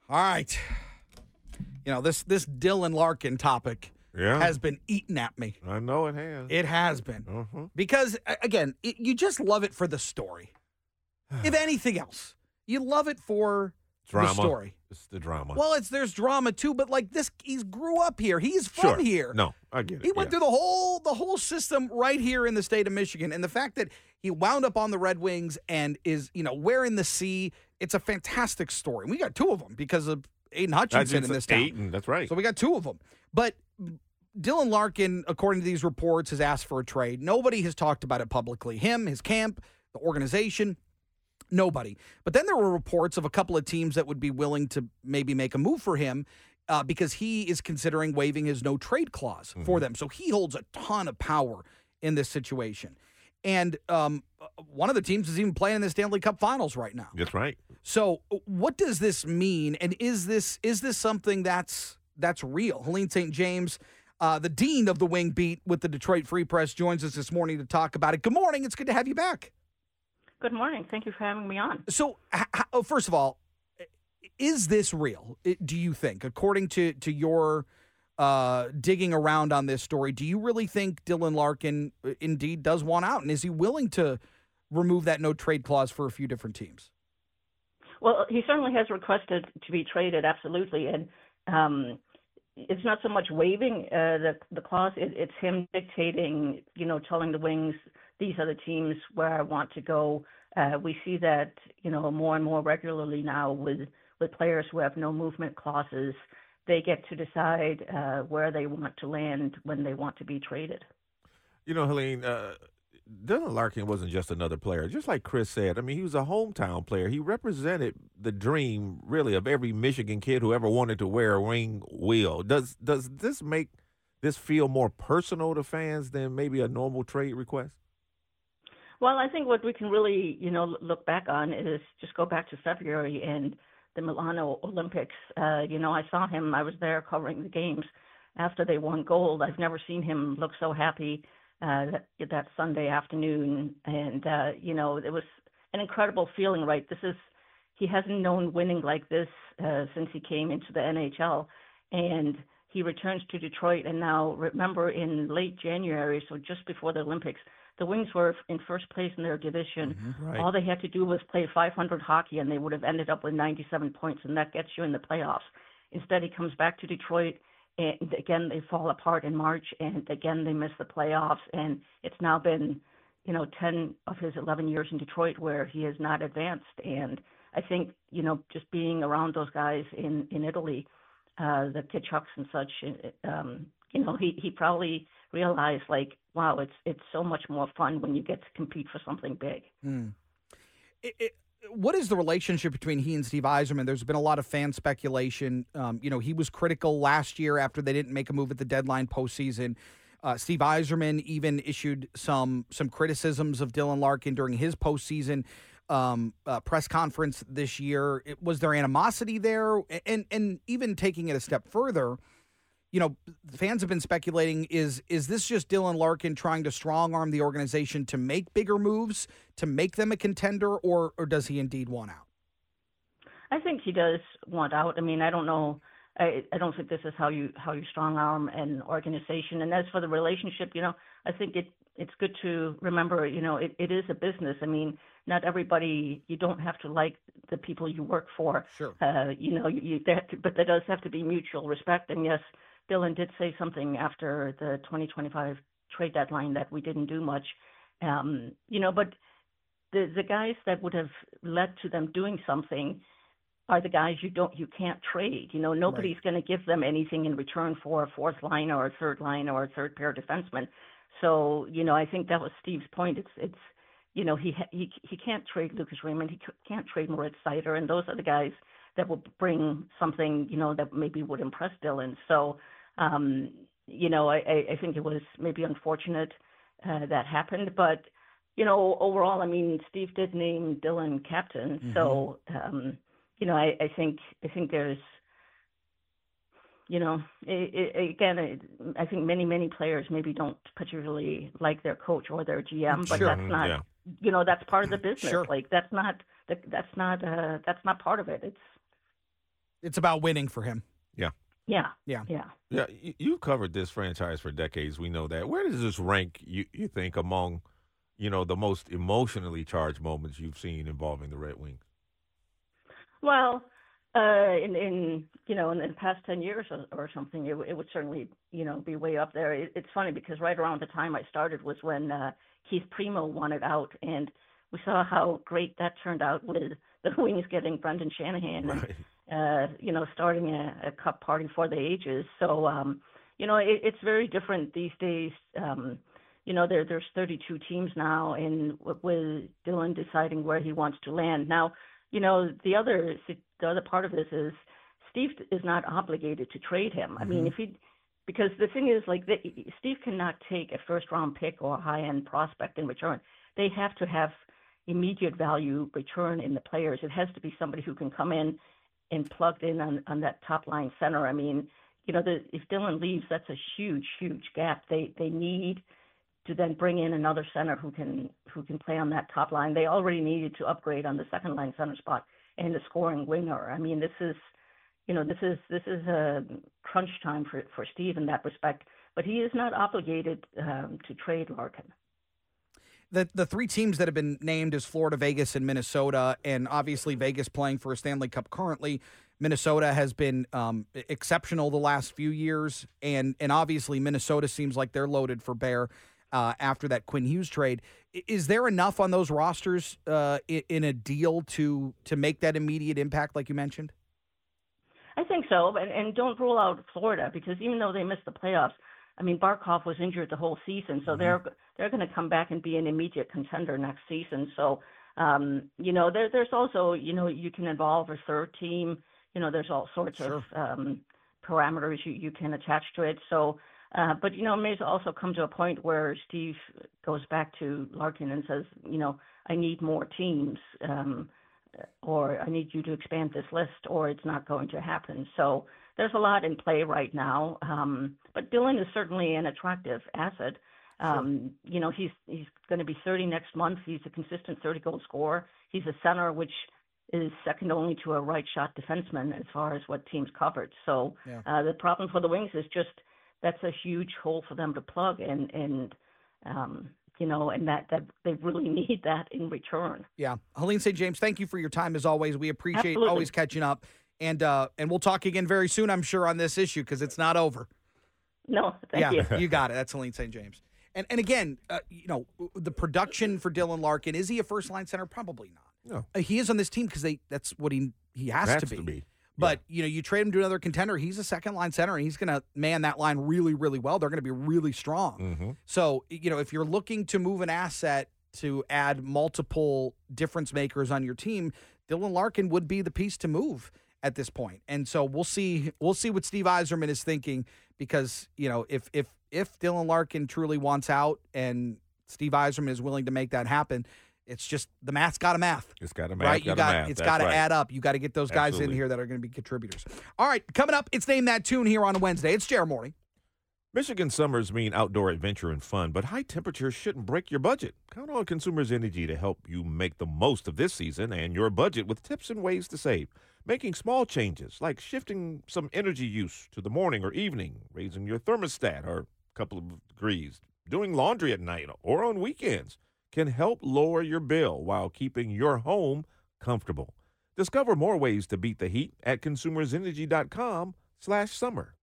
All right. This Dylan Larkin topic has been eating at me. I know it has. It has been. Uh-huh. Because, again, you just love it for the story. If anything else, you love it for Drama. the story. It's the drama. Well, there's drama too, but like this, he grew up here. He's from here. No, I get it. He went through the whole system right here in the state of Michigan, and the fact that he wound up on the Red Wings and is wearing the C, it's a fantastic story. And we got two of them because of Aiden Hutchinson in this town. Aiden, that's right. So we got two of them. But Dylan Larkin, according to these reports, has asked for a trade. Nobody has talked about it publicly. Him, his camp, the organization. Nobody. But then there were reports of a couple of teams that would be willing to maybe make a move for him because he is considering waiving his no-trade clause for them. So he holds a ton of power in this situation. And one of the teams is even playing in the Stanley Cup Finals right now. That's right. So what does this mean? And is this something that's real? Helene St. James, the dean of the Wing Beat with the Detroit Free Press, joins us this morning to talk about it. Good morning. It's good to have you back. Good morning. Thank you for having me on. So, first of all, is this real, do you think? According to your digging around on this story, do you really think Dylan Larkin indeed does want out? And is he willing to remove that no-trade clause for a few different teams? Well, he certainly has requested to be traded, absolutely. And it's not so much waiving the clause. It's him dictating, telling the Wings, these are the teams where I want to go. We see that, more and more regularly now with players who have no movement clauses. They get to decide where they want to land when they want to be traded. Helene, Dylan Larkin wasn't just another player. Just like Chris said, I mean, he was a hometown player. He represented the dream, really, of every Michigan kid who ever wanted to wear a wing wheel. Does this make this feel more personal to fans than maybe a normal trade request? Well, I think what we can really, look back on is just go back to February and the Milano Olympics. I saw him. I was there covering the games after they won gold. I've never seen him look so happy that Sunday afternoon. And, it was an incredible feeling, right? He hasn't known winning like this since he came into the NHL. And he returns to Detroit. And now, remember, in late January, so just before the Olympics, the Wings were in first place in their division. Mm-hmm, right. All they had to do was play 500 hockey, and they would have ended up with 97 points, and that gets you in the playoffs. Instead, he comes back to Detroit, and again, they fall apart in March, and again, they miss the playoffs. And it's now been, 10 of his 11 years in Detroit where he has not advanced. And I think, just being around those guys in Italy, the Kitchucks and such, he probably realized, wow, it's so much more fun when you get to compete for something big. What is the relationship between he and Steve Yzerman? There's been a lot of fan speculation. He was critical last year after they didn't make a move at the deadline postseason. Steve Yzerman even issued some criticisms of Dylan Larkin during his postseason press conference this year. Was there animosity there? And even taking it a step further, fans have been speculating, is this just Dylan Larkin trying to strong-arm the organization to make bigger moves, to make them a contender, or does he indeed want out? I think he does want out. I mean, I don't know. I don't think this is how you strong-arm an organization. And as for the relationship, I think it's good to remember, it is a business. I mean, not everybody, you don't have to like the people you work for. Sure. But there does have to be mutual respect. And yes, Dylan did say something after the 2025 trade deadline that we didn't do much, but the guys that would have led to them doing something are the guys you can't trade. Nobody's Right. going to give them anything in return for a fourth line or a third line or a third pair defenseman. So, I think that was Steve's point. It's he can't trade Lucas Raymond. He can't trade Moritz Seider. And those are the guys that will bring something, that maybe would impress Dylan. So, I think it was maybe unfortunate that happened, but overall, I mean, Steve did name Dylan captain, Mm-hmm. so I think there's, again, I think many players maybe don't particularly like their coach or their GM, but Sure. that's not, that's part of the business. Sure. Like that's not part of it. It's about winning for him. Yeah. Yeah. Yeah. Yeah. Yeah, you've covered this franchise for decades. We know that. Where does this rank, you think, among, the most emotionally charged moments you've seen involving the Red Wings? Well, in the past 10 years or something, it would certainly be way up there. It's funny because right around the time I started was when Keith Primo wanted out, and we saw how great that turned out with the Wings getting Brendan Shanahan Right. and starting a cup party for the ages. So it's very different these days. There's 32 teams now, and with Dylan deciding where he wants to land now. The other part of this is Steve is not obligated to trade him. I mean, because the thing is, Steve cannot take a first-round pick or a high-end prospect in return. They have to have immediate value return in the players. It has to be somebody who can come in and plugged in on that top-line center. I mean, if Dylan leaves, that's a huge, huge gap. They need to then bring in another center who can play on that top line. They already needed to upgrade on the second line center spot and the scoring winger. I mean, this is a crunch time for Steve in that respect, but he is not obligated to trade Larkin. The three teams that have been named is Florida, Vegas, and Minnesota, and obviously Vegas playing for a Stanley Cup currently. Minnesota has been exceptional the last few years, and obviously Minnesota seems like they're loaded for bear after that Quinn Hughes trade. Is there enough on those rosters in a deal to make that immediate impact like you mentioned? I think so, and don't rule out Florida because even though they missed the playoffs, I mean, Barkov was injured the whole season, so they're going to come back and be an immediate contender next season. So, there's also, you can involve a third team. There's all sorts of parameters you can attach to it. So, but, it may also come to a point where Steve goes back to Larkin and says, I need more teams, or I need you to expand this list, or it's not going to happen. So there's a lot in play right now. But Dylan is certainly an attractive asset. He's going to be 30 next month. He's a consistent 30-goal scorer. He's a center, which is second only to a right-shot defenseman as far as what teams covered. So the problem for the Wings is just that's a huge hole for them to plug, and that they really need that in return. Yeah. Helene St. James, thank you for your time as always. We appreciate always catching up. And we'll talk again very soon, I'm sure, on this issue because it's not over. No, thank you. You got it. That's Helene St. James. And again, the production for Dylan Larkin, is he a first-line center? Probably not. No. He is on this team because that's what he has to be. But, you trade him to another contender, he's a second-line center, and he's going to man that line really, really well. They're going to be really strong. Mm-hmm. So, if you're looking to move an asset to add multiple difference makers on your team, Dylan Larkin would be the piece to move at this point. And so we'll see what Steve Yzerman is thinking because, if Dylan Larkin truly wants out and Steve Yzerman is willing to make that happen, it's just the math's got to math. It's got to math. Right? It's got to add up. You got to get those guys Absolutely. in here that are going to be contributors. All right, coming up, it's Name That Tune here on Wednesday. It's Jared Morning. Michigan summers mean outdoor adventure and fun, but high temperatures shouldn't break your budget. Count on Consumers Energy to help you make the most of this season and your budget with tips and ways to save. Making small changes like shifting some energy use to the morning or evening, raising your thermostat or a couple of degrees, doing laundry at night or on weekends can help lower your bill while keeping your home comfortable. Discover more ways to beat the heat at consumersenergy.com/summer.